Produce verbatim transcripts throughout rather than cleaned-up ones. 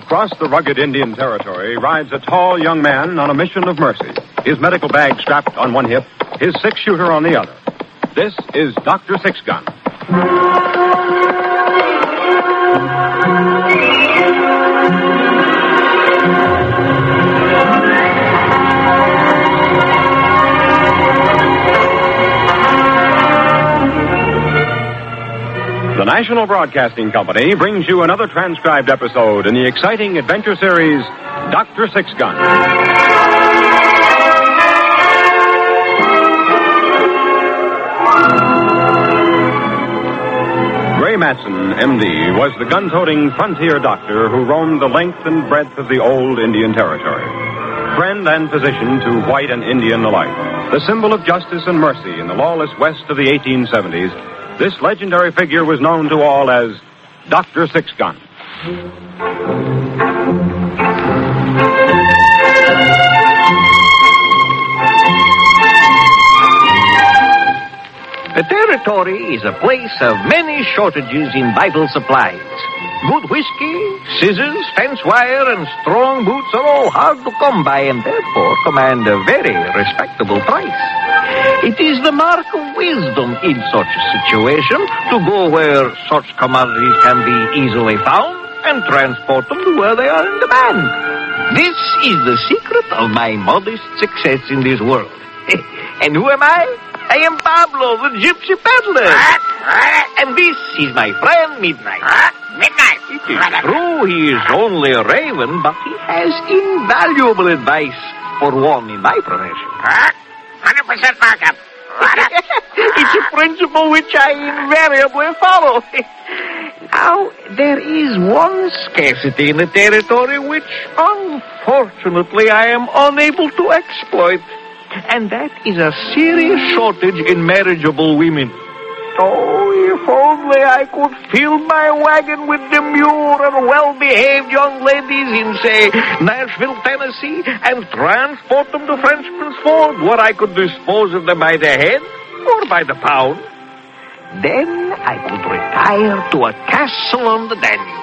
Across the rugged Indian territory rides a tall young man on a mission of mercy. His medical bag strapped on one hip, his six-shooter on the other. This is Doctor Six-Gun. The National Broadcasting Company brings you another transcribed episode in the exciting adventure series, Doctor Six-Gun. Ray Matson, M D, was the gun-toting frontier doctor who roamed the length and breadth of the old Indian territory. Friend and physician to white and Indian alike, the symbol of justice and mercy in the lawless west of the eighteen seventies, this legendary figure was known to all as Doctor Six-Gun. The territory is a place of many shortages in vital supplies. Good whiskey, scissors, fence wire, and strong boots are all hard to come by and therefore command a very respectable price. It is the mark of wisdom in such a situation to go where such commodities can be easily found and transport them to where they are in demand. This is the secret of my modest success in this world. And who am I? I am Pablo, the gypsy peddler. What? What? And this is my friend Midnight. What? Midnight? It is true he is only a raven, but he has invaluable advice for one in my profession. What? one hundred percent markup. It's a principle which I invariably follow. Now, there is one scarcity in the territory which, unfortunately, I am unable to exploit. And that is a serious shortage in marriageable women. Oh, if only I could fill my wagon with demure and well-behaved young ladies in, say, Nashville, Tennessee, and transport them to Frenchman's Ford, where I could dispose of them by the head or by the pound. Then I could retire to a castle on the Danube.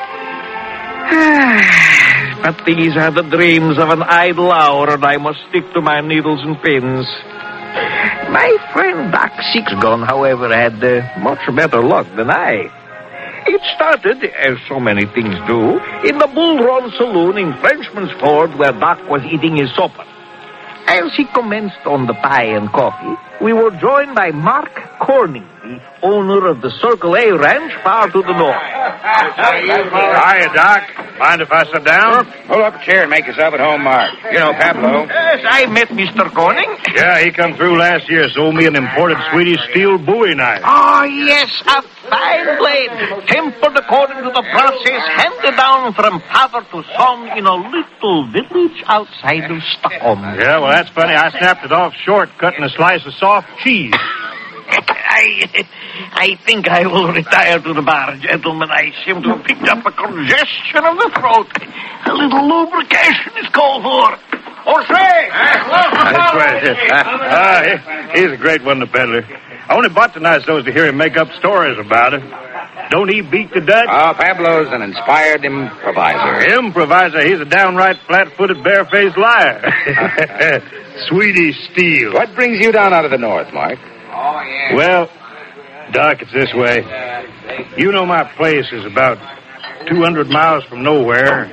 But these are the dreams of an idle hour, and I must stick to my needles and pins. My friend Doc Six-Gun, however, had uh, much better luck than I. It started, as so many things do, in the Bull Run Saloon in Frenchman's Ford, where Doc was eating his supper. As he commenced on the pie and coffee, we were joined by Mark Corning, the owner of the Circle A Ranch far to the north. Hiya, Doc. Mind if I sit down? Pull up a chair and make yourself at home, Mark. You know Pablo. Yes, I met Mister Corning. Yeah, he come through last year, sold me an imported Swedish steel Bowie knife. Oh, yes, a fine blade, tempered according to the process handed down from father to son in a little village outside of Stockholm. Yeah, well, that's funny. I snapped it off short, cutting a slice of soft cheese. I, I think I will retire to the bar, gentlemen. I seem to have picked up a congestion of the throat. A little lubrication is called for. Jose! That's right. Ah, he, he's a great one, the peddler. I only bought the knife so as to hear him make up stories about it. Don't he beat the Dutch? Oh, Pablo's an inspired improviser. Improviser? He's a downright flat-footed, bare-faced liar. Swedish steel. What brings you down out of the north, Mark? Oh, yeah. Well, Doc, it's this way. You know my place is about two hundred miles from nowhere.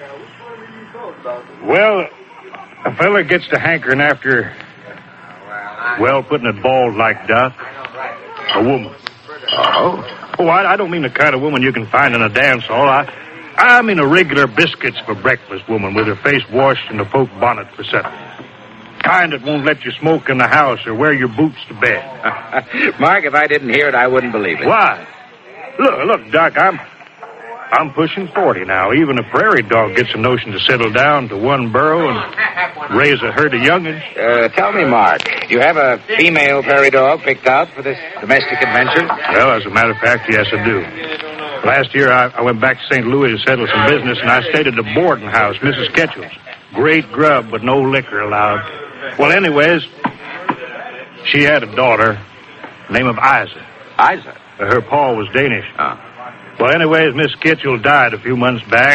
Well, a fella gets to hankering after, well, putting it bald like Doc, a woman. Oh? Oh, I, I don't mean the kind of woman you can find in a dance hall. I, I mean a regular biscuits for breakfast woman with her face washed and a poke bonnet for supper. Kind that won't let you smoke in the house or wear your boots to bed. Mark, if I didn't hear it, I wouldn't believe it. Why? Look, look, Doc, I'm I'm pushing forty now. Even a prairie dog gets a notion to settle down to one burrow and raise a herd of young'uns. Uh, tell me, Mark, do you have a female prairie dog picked out for this domestic adventure? Well, as a matter of fact, yes, I do. Last year, I, I went back to Saint Louis to settle some business, and I stayed at the boarding house, Missus Ketchell's. Great grub, but no liquor allowed. Well, anyways, she had a daughter, name of Isa. Isa? Her pa was Danish. Oh. Well, anyways, Miss Kitchell died a few months back,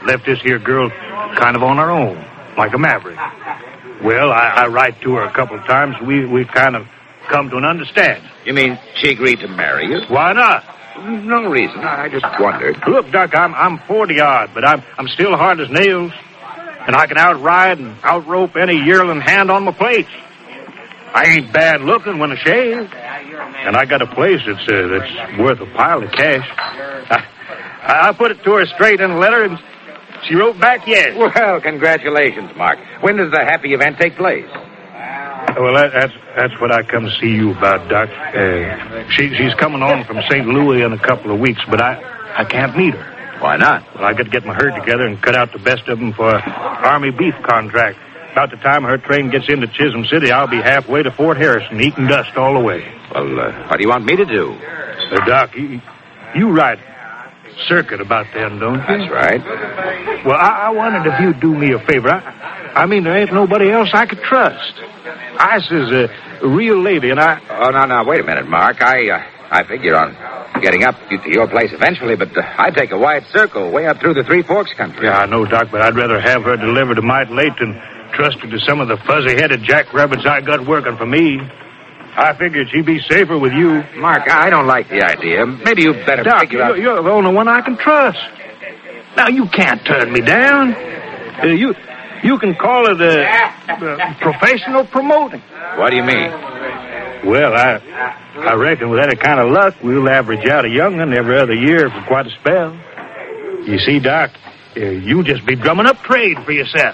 left this here girl kind of on her own, like a maverick. Well, I, I write to her a couple of times. We we kind of come to an understanding. You mean she agreed to marry you? Why not? No reason. I just wondered. Look, Doc, I'm I'm forty odd, but I'm I'm still hard as nails, and I can outride and outrope any yearling hand on my plates. I ain't bad looking when I shave, and I got a place that's uh, that's worth a pile of cash. I, I put it to her straight in a letter, and she wrote back yes. Well, congratulations, Mark. When does the happy event take place? Well, that, that's that's what I come to see you about, Doc. Uh, she, she's coming on from Saint Louis in a couple of weeks, but I, I can't meet her. Why not? Well, I got to get my herd together and cut out the best of them for an Army beef contract. About the time her train gets into Chisholm City, I'll be halfway to Fort Harrison, eating dust all the way. Well, uh, what do you want me to do? Uh, Doc, you, you write circuit about them, don't you? That's right. Well, I, I wondered if you'd do me a favor. I, I mean, there ain't nobody else I could trust. I says a, a real lady, and I... Oh, no, no, wait a minute, Mark. I uh, I figured on getting up to your place eventually, but uh, I'd take a wide circle way up through the Three Forks country. Yeah, I know, Doc, but I'd rather have her delivered to Mite Late than trust her to some of the fuzzy-headed jackrabbits I got working for me. I figured she'd be safer with you. Mark, I don't like the idea. Maybe you'd better Doc, figure you're, out... you're the only one I can trust. Now, you can't turn me down. Uh, you you can call it a, uh, professional promoting. What do you mean? Well, I I reckon with that kind of luck, we'll average out a young'un every other year for quite a spell. You see, Doc, uh, you just be drumming up trade for yourself.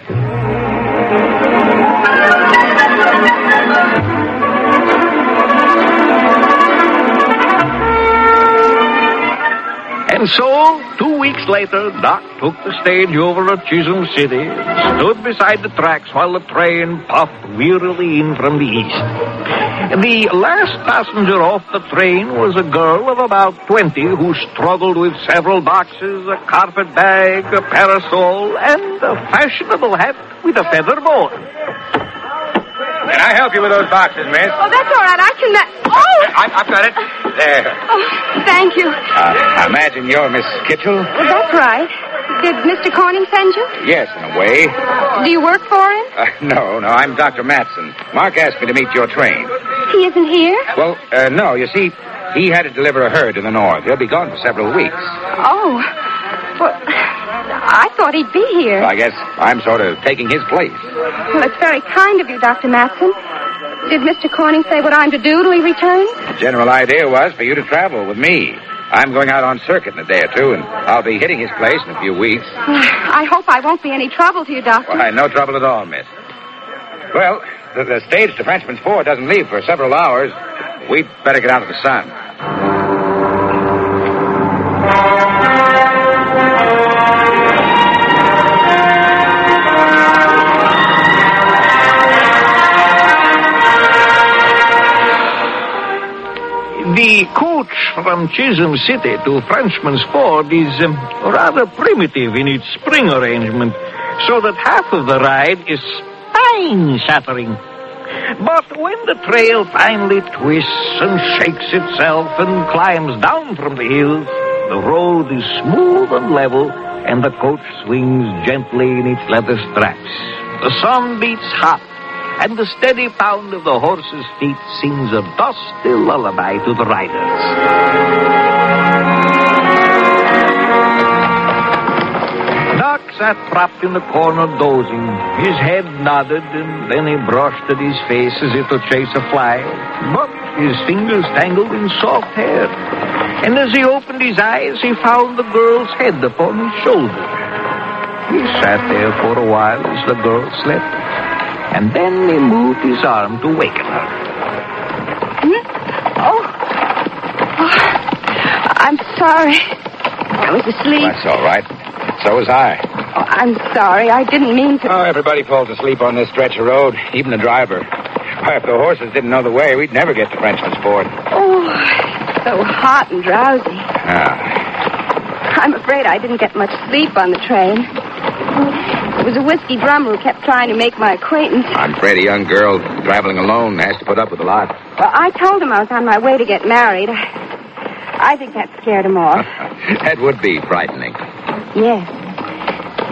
And so, two weeks later, Doc took the stage over at Chisholm City, stood beside the tracks while the train puffed wearily in from the east. The last passenger off the train was a girl of about twenty who struggled with several boxes, a carpet bag, a parasol, and a fashionable hat with a feather boa. Can I help you with those boxes, miss? Oh, that's all right. I can... Ma- oh! I, I've got it. There. Oh, thank you. Uh, I imagine you're Miss Kitchell? Well, that's right. Did Mister Corning send you? Yes, in a way. Do you work for him? Uh, no, no, I'm Doctor Matson. Mark asked me to meet your train. He isn't here? Well, uh, no, you see, he had to deliver a herd to the north. He'll be gone for several weeks. Oh. Well, I thought he'd be here. Well, I guess I'm sort of taking his place. Well, it's very kind of you, Doctor Matson. Did Mister Corning say what I'm to do till he returns? The general idea was for you to travel with me. I'm going out on circuit in a day or two, and I'll be hitting his place in a few weeks. I hope I won't be any trouble to you, Doctor. Why, no trouble at all, miss. Well, the, the stage to Frenchman's Ford doesn't leave for several hours. We'd better get out of the sun. The coach from Chisholm City to Frenchman's Ford is um, rather primitive in its spring arrangement, so that half of the ride is spine-shattering. But when the trail finally twists and shakes itself and climbs down from the hills, the road is smooth and level, and the coach swings gently in its leather straps. The sun beats hot, and the steady pound of the horse's feet sings a dusty lullaby to the riders. Doc sat propped in the corner dozing. His head nodded, and then he brushed at his face as if to chase a fly. But his fingers tangled in soft hair. And as he opened his eyes, he found the girl's head upon his shoulder. He sat there for a while as the girl slept. And then he moved his arm to waken her. Hmm? Oh. oh. I'm sorry. I was asleep. That's all right. So was I. Oh, I'm sorry. I didn't mean to... Oh, everybody falls asleep on this stretch of road, even the driver. Why, if the horses didn't know the way, we'd never get to Frenchman's Ford. Oh, so hot and drowsy. Ah. I'm afraid I didn't get much sleep on the train. It was a whiskey drummer who kept trying to make my acquaintance. I'm afraid a young girl traveling alone has to put up with a lot. Well, I told him I was on my way to get married. I think that scared him off. That would be frightening. Yes.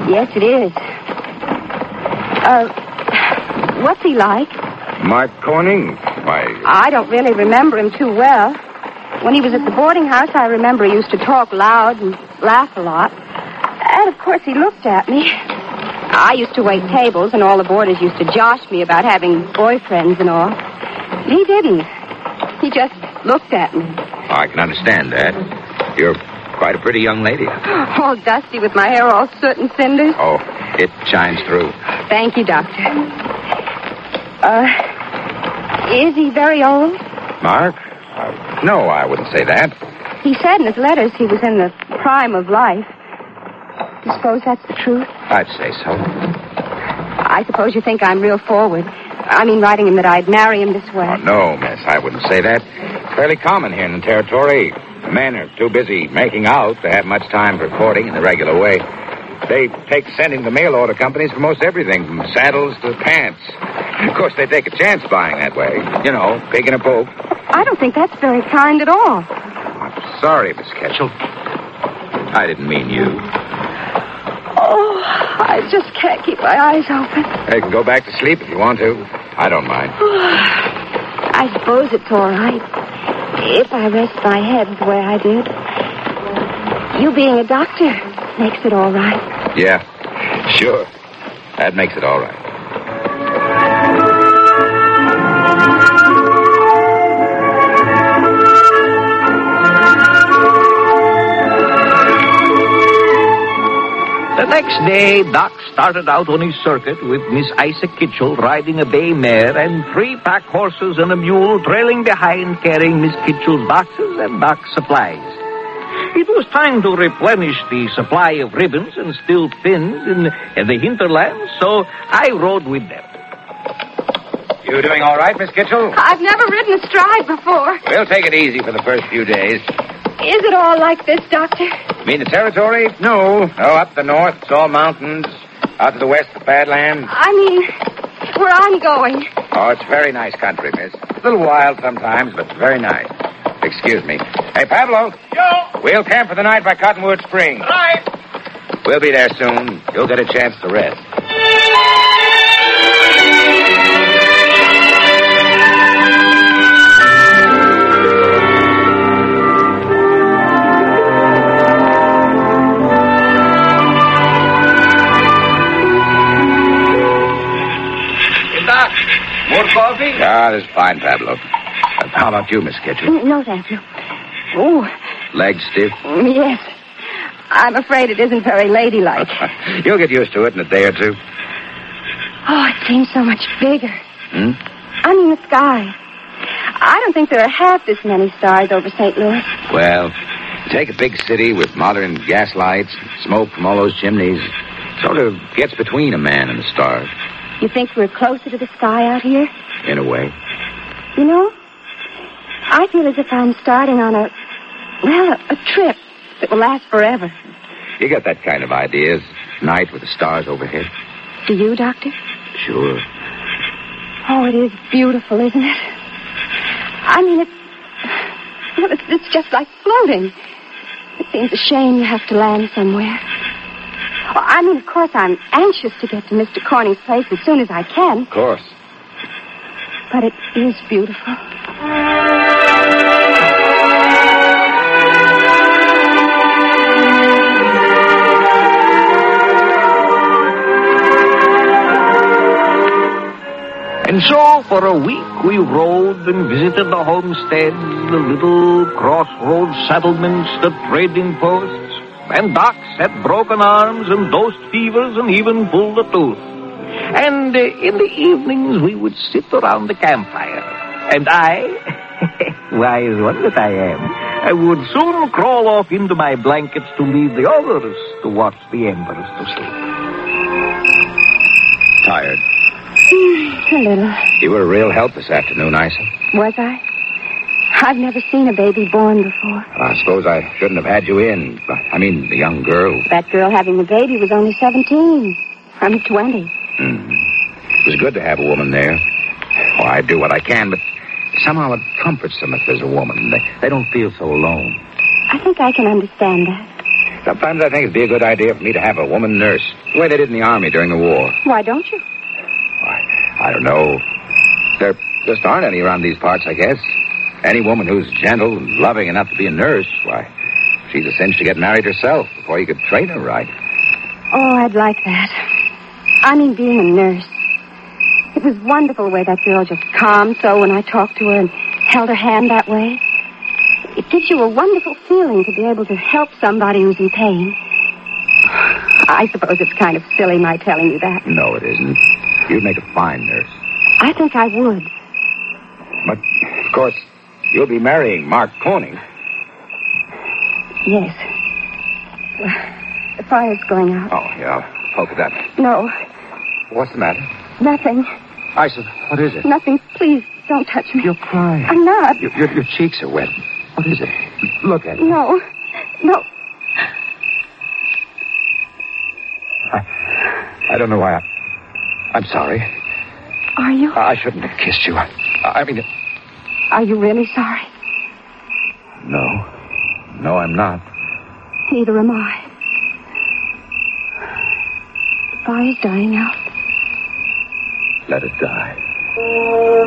Yes, it is. Uh, what's he like? Mark Corning? Why... I don't really remember him too well. When he was at the boarding house, I remember he used to talk loud and laugh a lot. And, of course, he looked at me. I used to wait tables, and all the boarders used to josh me about having boyfriends and all. He didn't. He just looked at me. Oh, I can understand that. You're quite a pretty young lady. All dusty with my hair all soot and cinders. Oh, it shines through. Thank you, Doctor. Uh, is he very old? Mark? Uh, no, I wouldn't say that. He said in his letters he was in the prime of life. You suppose that's the truth? I'd say so. I suppose you think I'm real forward. I mean, writing him that I'd marry him this way. Oh, no, miss, I wouldn't say that. It's fairly common here in the territory. Men are too busy making out to have much time for courting in the regular way. They take sending the mail order companies for most everything, from saddles to pants. Of course, they take a chance buying that way. You know, pig in a poke. I don't think that's very kind at all. I'm sorry, Miss Ketchel. I didn't mean you. Oh, I just can't keep my eyes open. You can go back to sleep if you want to. I don't mind. I suppose it's all right. If I rest my head the way I did. You being a doctor makes it all right. Yeah, sure. That makes it all right. The next day, Doc started out on his circuit with Miss Isa Kitchell riding a bay mare and three pack horses and a mule trailing behind carrying Miss Kitchell's boxes and Doc's supplies. It was time to replenish the supply of ribbons and steel pins in, in the hinterlands, so I rode with them. You doing all right, Miss Kitchell? I've never ridden astride before. We'll take it easy for the first few days. Is it all like this, Doctor? Mean the territory? No. Oh, up the north, it's all mountains. Out to the west, the Badlands. I mean, where I'm going. Oh, it's very nice country, miss. A little wild sometimes, but very nice. Excuse me. Hey, Pablo. Yo! We'll camp for the night by Cottonwood Springs. Right. We'll be there soon. You'll get a chance to rest. More coffee? Ah, this is fine, Pablo. Uh, how about you, Miss Kitchen? No, thank you. Oh, Legs stiff? yes. I'm afraid it isn't very ladylike. You'll get used to it in a day or two. Oh, it seems so much bigger. Hmm? I mean, the sky. I don't think there are half this many stars over Saint Louis. Well, take a big city with modern gas lights, smoke from all those chimneys. Sort of gets between a man and the stars. You think we're closer to the sky out here? In a way. You know, I feel as if I'm starting on a, well, a, a trip that will last forever. You get that kind of idea, night with the stars overhead? Do you, Doctor? Sure. Oh, it is beautiful, isn't it? I mean, it's, well, it's, it's just like floating. It seems a shame you have to land somewhere. Oh, I mean, of course, I'm anxious to get to Mister Corning's place as soon as I can. Of course. But it is beautiful. And so, for a week, we rode and visited the homesteads, the little crossroads settlements, the trading posts, and Doc had broken arms and dosed fevers and even pulled a tooth. And uh, in the evenings, we would sit around the campfire. And I, wise one that I am, I would soon crawl off into my blankets to leave the others to watch the embers to sleep. Tired? A little. You were a real help this afternoon, Isa. Was I? I've never seen a baby born before. I suppose I shouldn't have had you in. I mean, the young girl. That girl having the baby was only seventeen. I'm twenty. Mm-hmm. It was good to have a woman there. Oh, I do what I can, but somehow it comforts them if there's a woman. They, they don't feel so alone. I think I can understand that. Sometimes I think it'd be a good idea for me to have a woman nurse. The way they did in the Army during the war. Why don't you? Why, I don't know. There just aren't any around these parts, I guess. Any woman who's gentle and loving enough to be a nurse, why, she's a cinch to get married herself before you could train her right. Oh, I'd like that. I mean, being a nurse. It was wonderful the way that girl just calmed so when I talked to her and held her hand that way. It gives you a wonderful feeling to be able to help somebody who's in pain. I suppose it's kind of silly my telling you that. No, it isn't. You'd make a fine nurse. I think I would. But, of course, you'll be marrying Mark Corning. Yes. Well, the fire's going out. Oh, yeah, I'll poke at that. No, What's the matter? nothing. Isa, what is it? Nothing. Please, don't touch me. You're crying. I'm not. Your, your, your cheeks are wet. What is it? Look at it. No. No. I, I don't know why I... I'm sorry. Are you? I shouldn't have kissed you. I, I mean... Are you really sorry? No. No, I'm not. Neither am I. The fire's dying out. Let it die.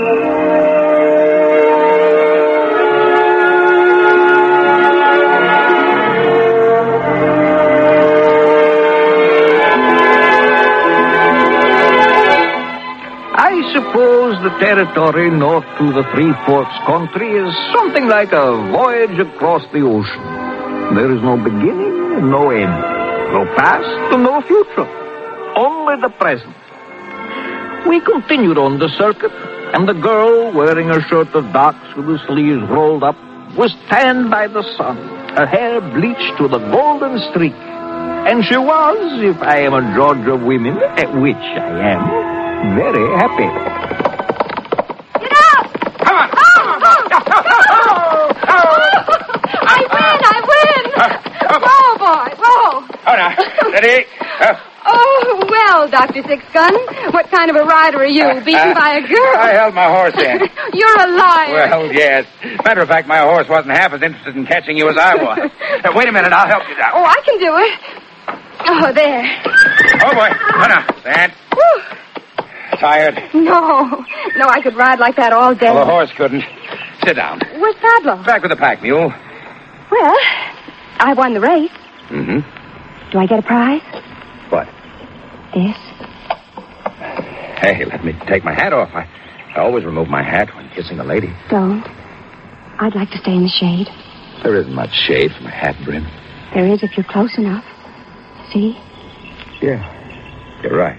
I suppose the territory north to the Three Forks country is something like a voyage across the ocean. There is no beginning and no end. No past and no future. Only the present. We continued on the circuit, and the girl, wearing her shirt of docks with the sleeves rolled up, was tanned by the sun, her hair bleached to the golden streak. And she was, if I am a judge of women, at which I am, very happy. Get out! Come on! Oh, oh, oh, oh. I win! I win! Whoa, boy, whoa! Oh, now, ready? Uh, Oh, well, Doctor Six-Gun, what kind of a rider are you, beaten by a girl? I held my horse in. You're a liar. Well, yes. Matter of fact, my horse wasn't half as interested in catching you as I was. Uh, wait a minute, I'll help you down. Oh, I can do it. Oh, there. Oh, boy. No, no. Stand. Whew. Tired? No. No, I could ride like that all day. Well, the horse couldn't. Sit down. Where's Pablo? Back with the pack mule. Well, I won the race. Mm-hmm. Do I get a prize? What? This. Hey, let me take my hat off. I, I always remove my hat when kissing a lady. Don't. I'd like to stay in the shade. There isn't much shade from a hat brim. There is if you're close enough. See? Yeah, you're right.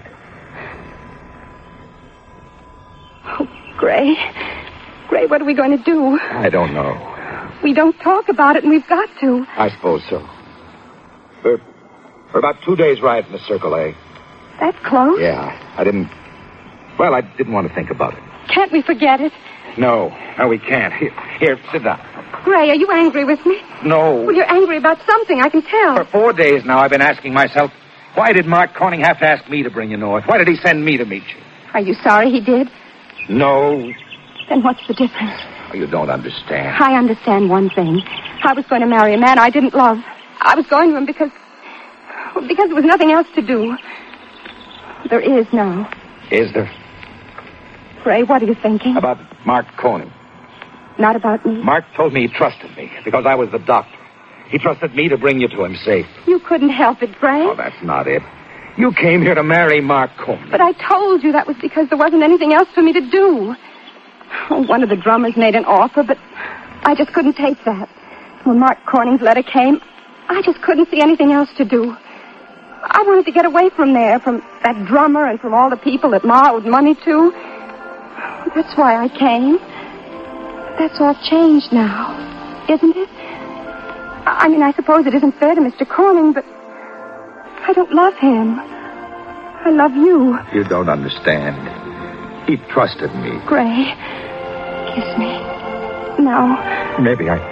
Oh, Gray. Gray, what are we going to do? I don't know. We don't talk about it, and we've got to. I suppose so. We're, we're about two days' ride from the Circle A. That's close. Yeah, I didn't... Well, I didn't want to think about it. Can't we forget it? No, no, we can't. Here, here, sit down. Gray, are you angry with me? No. Well, you're angry about something, I can tell. For four days now, I've been asking myself, why did Mark Corning have to ask me to bring you north? Why did he send me to meet you? Are you sorry he did? No. Then what's the difference? Oh, you don't understand. I understand one thing. I was going to marry a man I didn't love. I was going to him because... because there was nothing else to do. There is now. Is there? Gray, what are you thinking? About Mark Corning. Not about me. Mark told me he trusted me because I was the doctor. He trusted me to bring you to him safe. You couldn't help it, Gray. Oh, that's not it. You came here to marry Mark Corning. But I told you that was because there wasn't anything else for me to do. Oh, one of the drummers made an offer, but I just couldn't take that. When Mark Corning's letter came, I just couldn't see anything else to do. I wanted to get away from there, from that drummer and from all the people that Ma owed money to. That's why I came. That's all changed now, isn't it? I mean, I suppose it isn't fair to Mister Corning, but I don't love him. I love you. You don't understand. He trusted me. Gray, kiss me. Now. Maybe I...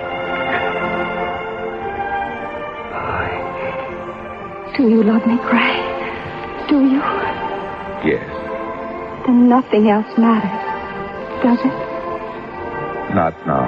Do you love me, Gray? Do you? Yes. Then nothing else matters, does it? Not now.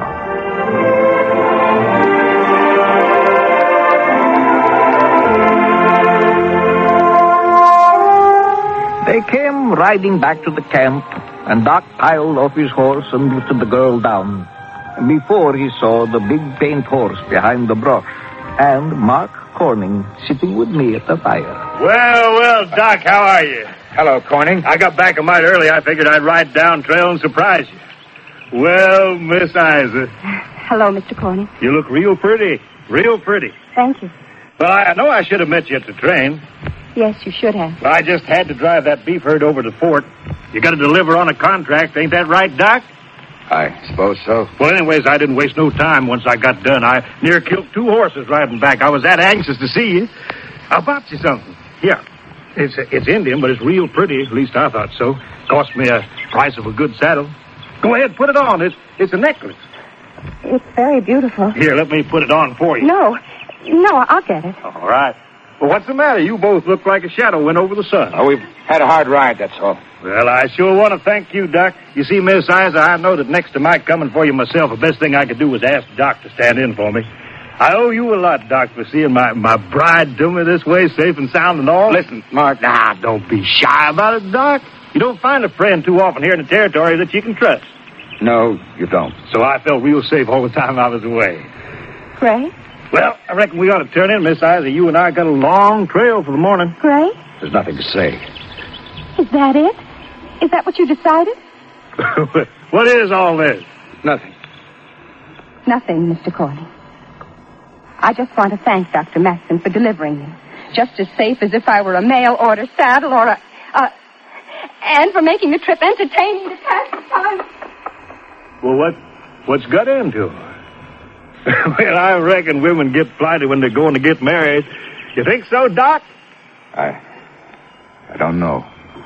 riding back to the camp, and Doc piled off his horse and lifted the girl down. Before he saw the big paint horse behind the brush, and Mark Corning sitting with me at the fire. Well, well, Doc, how are you? Hello, Corning. I got back a mite early. I figured I'd ride down trail and surprise you. Well, Miss Isa. Hello, Mister Corning. You look real pretty. Real pretty. Thank you. Well, I know I should have met you at the train. Yes, you should have. But I just had to drive that beef herd over to the fort. You got to deliver on a contract. Ain't that right, Doc? I suppose so. Well, anyways, I didn't waste no time once I got done. I near killed two horses riding back. I was that anxious to see you. I bought you something. Here. It's it's Indian, but it's real pretty. At least I thought so. Cost me a price of a good saddle. Go ahead, put it on. It's, it's a necklace. It's very beautiful. Here, let me put it on for you. No. No, I'll get it. All right. Well, what's the matter? You both look like a shadow went over the sun. Oh, we've had a hard ride, that's all. Well, I sure want to thank you, Doc. You see, Miss Isa, I know that next to my coming for you myself, the best thing I could do was ask Doc to stand in for me. I owe you a lot, Doc, for seeing my, my bride do me this way, safe and sound and all. Listen, Mark. Nah, don't be shy about it, Doc. You don't find a friend too often here in the territory that you can trust. No, you don't. So I felt real safe all the time I was away. Gray? Well, I reckon we ought to turn in, Miss Isa. You and I got a long trail for the morning. Gray? There's nothing to say. Is that it? Is that what you decided? What is all this? Nothing. Nothing, Mister Corning. I just want to thank Doctor Matson for delivering me. Just as safe as if I were a mail-order saddle or a... a and for making the trip entertaining to pass the time. Well, what, what's got into her? Well, I reckon women get flighty when they're going to get married. You think so, Doc? I... I don't know.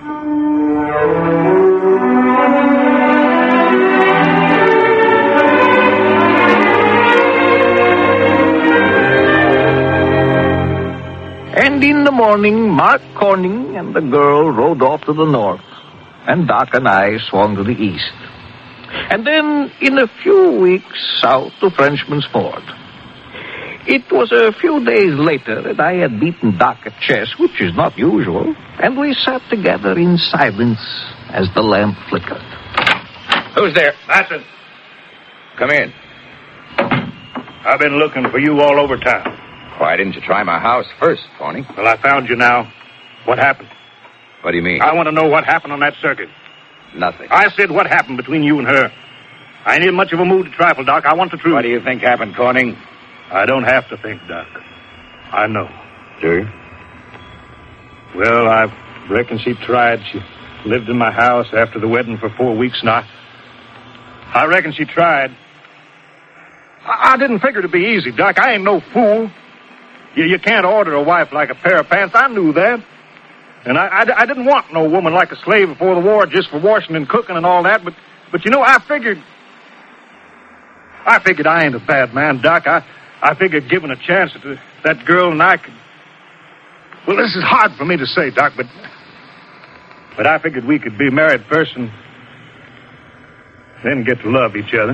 And in the morning, Mark Corning and the girl rode off to the north, and Doc and I swung to the east. And then, in a few weeks, south to Frenchman's Ford. It was a few days later that I had beaten Doc at chess, which is not usual, and we sat together in silence as the lamp flickered. Who's there? Matson. Come in. I've been looking for you all over town. Why didn't you try my house first, Corning? Well, I found you now. What happened? What do you mean? I want to know what happened on that circuit. Nothing. I said what happened between you and her. I ain't in much of a mood to trifle, Doc. I want the truth. What do you think happened, Corning? I don't have to think, Doc. I know. Do you? Well, I reckon she tried. She lived in my house after the wedding for four weeks now. I reckon she tried. I, I didn't figure it'd be easy, Doc. I ain't no fool. You, you can't order a wife like a pair of pants. I knew that. And I, I, I didn't want no woman like a slave before the war just for washing and cooking and all that. But, but you know, I figured... I figured I ain't a bad man, Doc. I, I figured given a chance that that girl and I could... Well, this is hard for me to say, Doc, but... But I figured we could be married first and then get to love each other.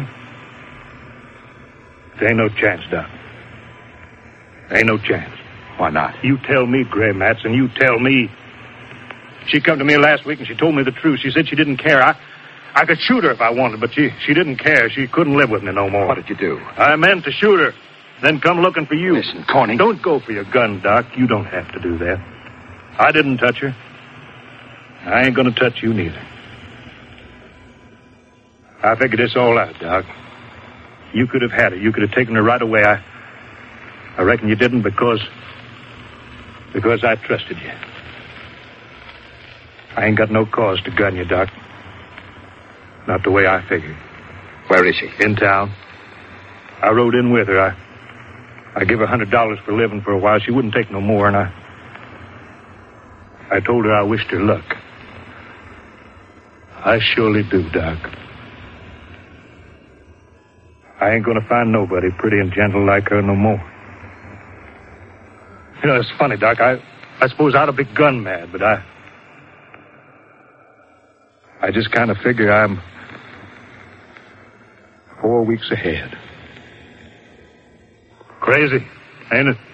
There ain't no chance, Doc. There ain't no chance. Why not? You tell me, Gray Matson, you tell me. She come to me last week and she told me the truth. She said she didn't care. I, I could shoot her if I wanted, but she, she didn't care. She couldn't live with me no more. What did you do? I meant to shoot her, then come looking for you. Listen, Corning. Don't go for your gun, Doc. You don't have to do that. I didn't touch her. I ain't gonna touch you neither. I figured this all out, Doc. You could have had her. You could have taken her right away. I, I reckon you didn't because... Because I trusted you. I ain't got no cause to gun you, Doc. Not the way I figured. Where is she? In town. I rode in with her. I I give her a hundred dollars for living for a while. She wouldn't take no more, and I... I told her I wished her luck. I surely do, Doc. I ain't gonna find nobody pretty and gentle like her no more. You know, it's funny, Doc. I, I suppose I'd have been gun mad, but I... I just kind of figure I'm four weeks ahead. Crazy, ain't it?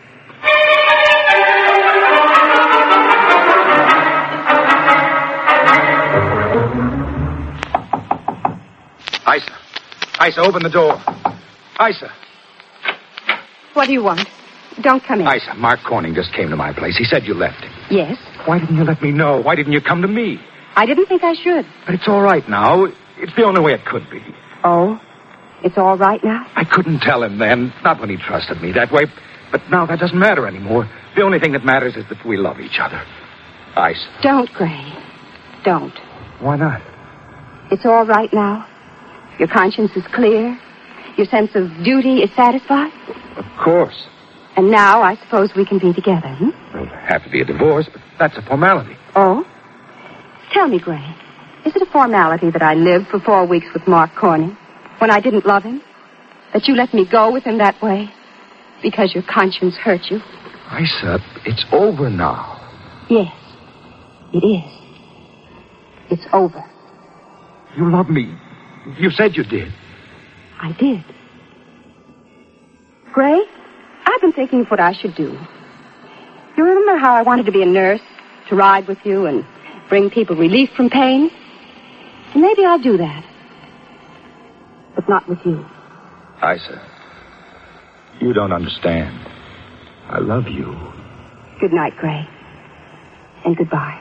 Isa, open the door. Isa. What do you want? Don't come in. Isa, Mark Corning just came to my place. He said you left him. Yes? Why didn't you let me know? Why didn't you come to me? I didn't think I should. But it's all right now. It's the only way it could be. Oh? It's all right now? I couldn't tell him then. Not when he trusted me that way. But now that doesn't matter anymore. The only thing that matters is that we love each other. Isa. Don't, Gray. Don't. Why not? It's all right now. Your conscience is clear. Your sense of duty is satisfied. Of course. And now I suppose we can be together, hmm? Well, there'll have to be a divorce, but that's a formality. Oh? Tell me, Gray, is it a formality that I lived for four weeks with Mark Corning when I didn't love him? That you let me go with him that way because your conscience hurt you? Isa, it's over now. Yes, it is. It's over. You love me. You said you did. I did. Gray, I've been thinking of what I should do. You remember how I wanted to be a nurse, to ride with you and bring people relief from pain? Maybe I'll do that. But not with you. Isa, you don't understand. I love you. Good night, Gray. And goodbye.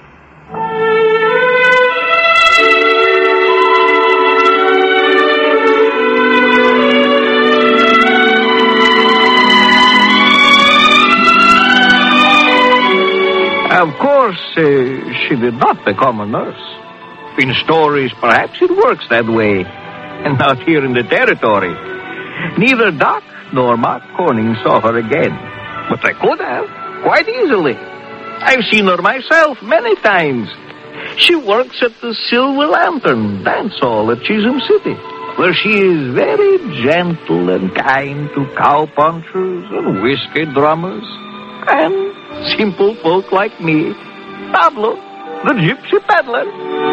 Of course, uh, she did not become a nurse. In stories, perhaps it works that way. And not here in the territory. Neither Doc nor Mark Corning saw her again. But they could have, quite easily. I've seen her myself many times. She works at the Silver Lantern dance hall at Chisholm City, where she is very gentle and kind to cowpunchers and whiskey drummers and simple folk like me, Pablo, the gypsy peddler.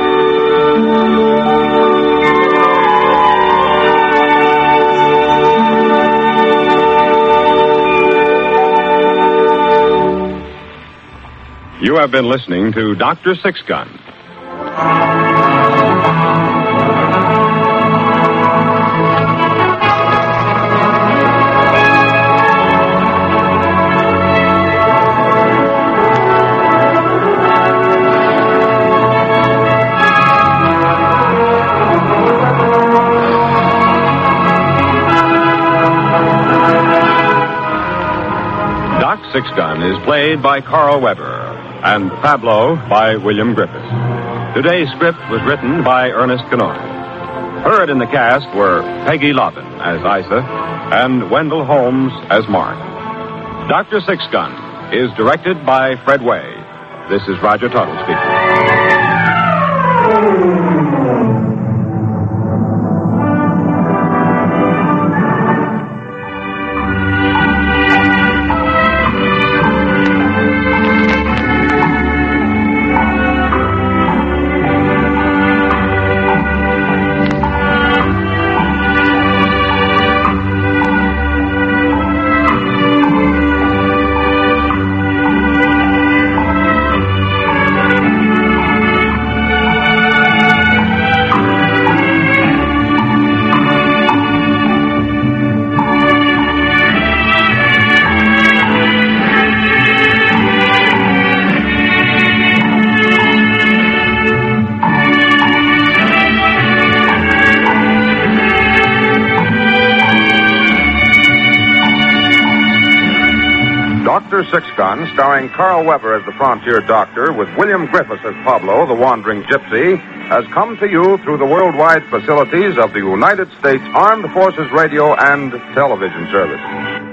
You have been listening to Doctor Sixgun. Doc Sixgun is played by Carl Weber and Pablo by William Griffith. Today's script was written by Ernest Kenoy. Heard in the cast were Peggy Lobbin as Isa and Wendell Holmes as Mark. Doctor Sixgun is directed by Fred Way. This is Roger Tuttle speaking. Doctor Sixgun, starring Carl Weber as the frontier doctor, with William Griffiths as Pablo, the wandering gypsy, has come to you through the worldwide facilities of the United States Armed Forces Radio and Television Service.